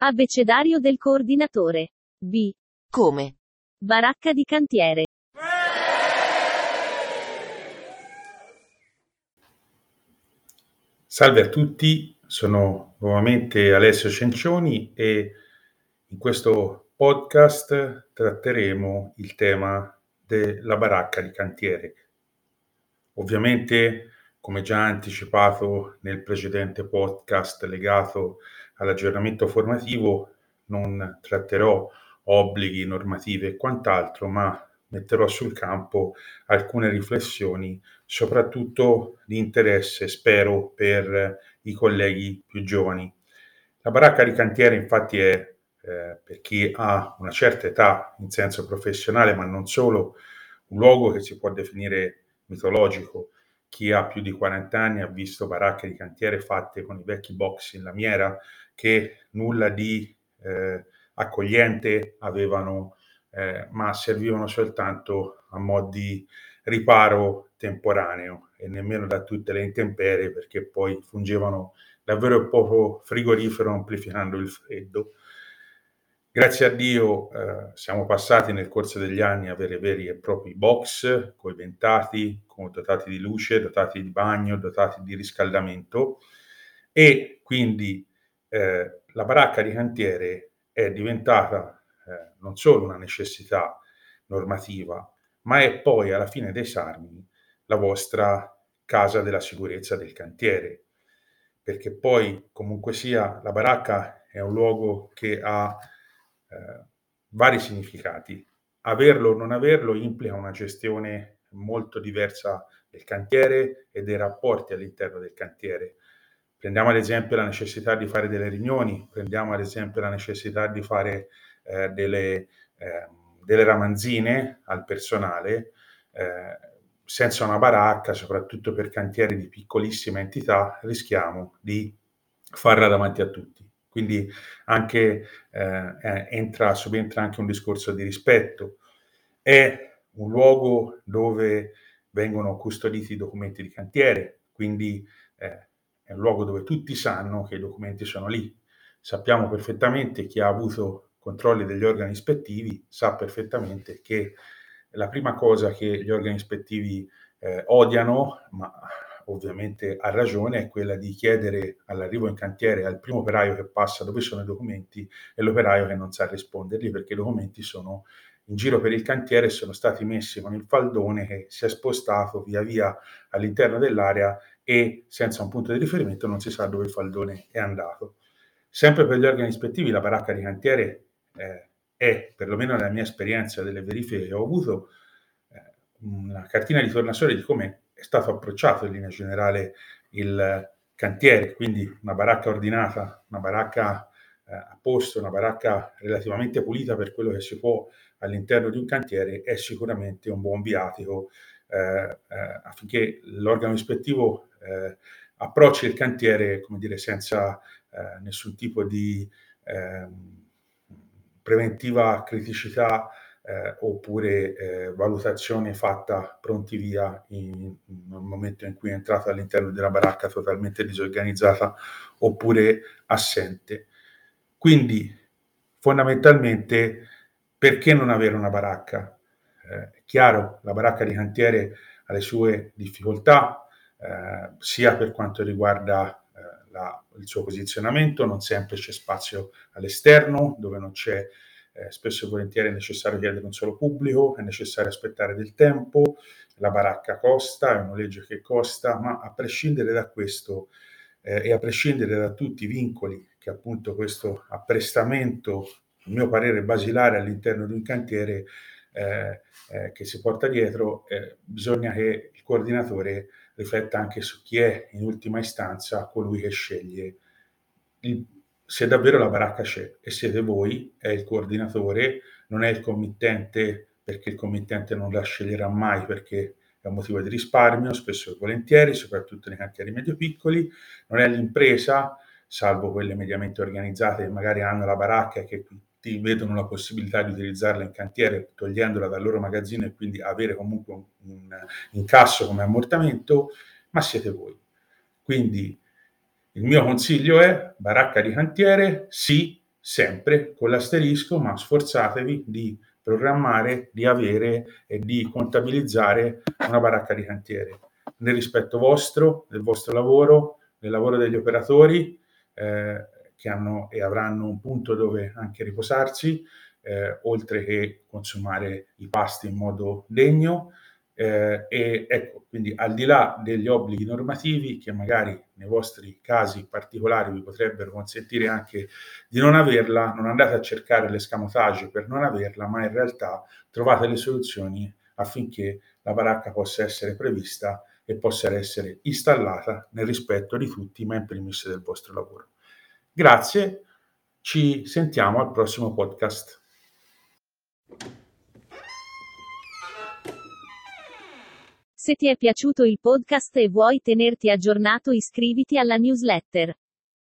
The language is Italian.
Abbecedario del coordinatore. B. Come? Baracca di cantiere. Salve a tutti, sono nuovamente Alessio Cencioni e in questo podcast tratteremo il tema della baracca di cantiere. Ovviamente, come già anticipato nel precedente podcast legato all'aggiornamento formativo, non tratterò obblighi, normative e quant'altro, ma metterò sul campo alcune riflessioni, soprattutto di interesse, spero, per i colleghi più giovani. La baracca di cantiere, infatti, è per chi ha una certa età in senso professionale, ma non solo, un luogo che si può definire mitologico. Chi ha più di 40 anni ha visto baracche di cantiere fatte con i vecchi box in lamiera che nulla di accogliente avevano, ma servivano soltanto a mo' di riparo temporaneo e nemmeno da tutte le intemperie, perché poi fungevano davvero il poco frigorifero amplificando il freddo. Grazie a Dio siamo passati nel corso degli anni a avere veri e propri box coibentati, dotati di luce, dotati di bagno, dotati di riscaldamento e quindi la baracca di cantiere è diventata non solo una necessità normativa, ma è poi alla fine dei sarmi la vostra casa della sicurezza del cantiere, perché poi comunque sia la baracca è un luogo che ha vari significati. Averlo o non averlo implica una gestione molto diversa del cantiere e dei rapporti all'interno del cantiere. Prendiamo ad esempio la necessità di fare delle riunioni, prendiamo ad esempio la necessità di fare delle ramanzine al personale. Senza una baracca, soprattutto per cantieri di piccolissima entità, rischiamo di farla davanti a tutti. Quindi anche subentra anche un discorso di rispetto. È un luogo dove vengono custoditi i documenti di cantiere, quindi è un luogo dove tutti sanno che i documenti sono lì. Sappiamo perfettamente, chi ha avuto controlli degli organi ispettivi sa perfettamente che la prima cosa che gli organi ispettivi odiano, ma ovviamente ha ragione, è quella di chiedere all'arrivo in cantiere al primo operaio che passa dove sono i documenti e l'operaio che non sa rispondergli, perché i documenti sono in giro per il cantiere e sono stati messi con il faldone che si è spostato via via all'interno dell'area e senza un punto di riferimento non si sa dove il faldone è andato. Sempre per gli organi ispettivi la baracca di cantiere è, perlomeno nella mia esperienza delle verifiche che ho avuto, una cartina di tornasole di come è stato approcciato in linea generale il cantiere, quindi una baracca ordinata, una baracca a posto, una baracca relativamente pulita per quello che si può all'interno di un cantiere è sicuramente un buon viatico affinché l'organo ispettivo approcci il cantiere, come dire, senza nessun tipo di preventiva criticità oppure valutazione fatta pronti via nel momento in cui è entrato all'interno della baracca totalmente disorganizzata oppure assente. Quindi fondamentalmente perché non avere una baracca? È chiaro, la baracca di cantiere ha le sue difficoltà, sia per quanto riguarda il suo posizionamento, non sempre c'è spazio all'esterno, dove non c'è spesso e volentieri è necessario chiedere un solo pubblico, è necessario aspettare del tempo, la baracca costa, è un noleggio che costa, ma a prescindere da questo e a prescindere da tutti i vincoli che appunto questo apprestamento, a mio parere basilare all'interno di un cantiere che si porta dietro, bisogna che il coordinatore rifletta anche su chi è in ultima istanza colui che sceglie se davvero la baracca c'è e siete voi, è il coordinatore, non è il committente, perché il committente non la sceglierà mai perché è un motivo di risparmio, spesso e volentieri, soprattutto nei cantieri medio-piccoli, non è l'impresa, salvo quelle mediamente organizzate che magari hanno la baracca e che ti vedono la possibilità di utilizzarla in cantiere togliendola dal loro magazzino e quindi avere comunque un incasso come ammortamento, ma siete voi. Quindi il mio consiglio è baracca di cantiere, sì, sempre con l'asterisco, ma sforzatevi di programmare, di avere e di contabilizzare una baracca di cantiere nel rispetto vostro, del vostro lavoro, del lavoro degli operatori che hanno e avranno un punto dove anche riposarsi, oltre che consumare i pasti in modo degno. E ecco, quindi al di là degli obblighi normativi che magari nei vostri casi particolari vi potrebbero consentire anche di non averla, non andate a cercare l'escamotage per non averla, ma in realtà trovate le soluzioni affinché la baracca possa essere prevista e possa essere installata nel rispetto di tutti, ma in primis del vostro lavoro. Grazie, ci sentiamo al prossimo podcast. Se ti è piaciuto il podcast e vuoi tenerti aggiornato, iscriviti alla newsletter.